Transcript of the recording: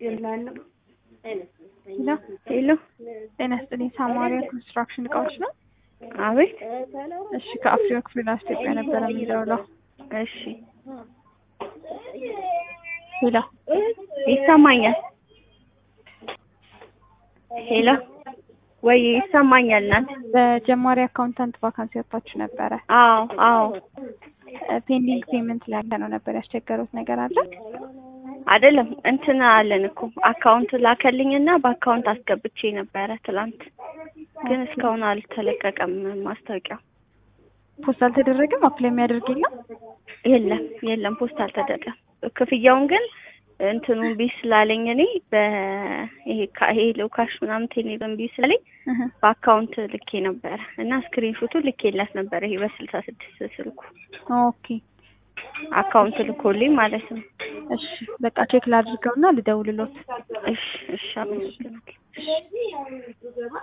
ሄሎ ጤና ይስጥልኝ። ሳማሪያ ኮንስትራክሽን እቃዎች ነው? አቤት። እሺ፣ ከአፍሪካ ክፍል ኢትዮጵያ ነበር የምንደውለው። እሺ ሄሎ ይሰማኛል? ሄሎ ወይ ይሰማኛል? እናት በጀማሪ አካውንታንት ቫካንሲ ወጣችሁ ነበረ? አዎ ፔንዲንግ ፔመንት ላይ ነው ነበር። ያስቸገሩት ነገር አለ? አይደለም እንትን አለን እኮ አካውንት ላከልኝና በአካውንት አስገብቼ ነበረ ትላንት፣ ግን እስካሁን አልተለቀቀም ማስታወቂያው። ፖስት አልተደረገም? አፕላይ የሚያደርግ የለም ፖስት አልተደረገም። ክፍያውን ግን እንትኑን ቢስ ስላለኝ እኔ ይሄ ሎካሽ ምናምን ቴሌብር ቢስ ስላለኝ በአካውንት ልኬ ነበረ እና ስክሪንሾቱ ልኬላት ነበረ። ይሄ በ66 ስልኩ ኦኬ አካውንት ልኮልኝ ማለት ነው። እሺ በቃ ቼክ ላድርገውና ልደውልሎት። እሺ አመሰግናለሁ።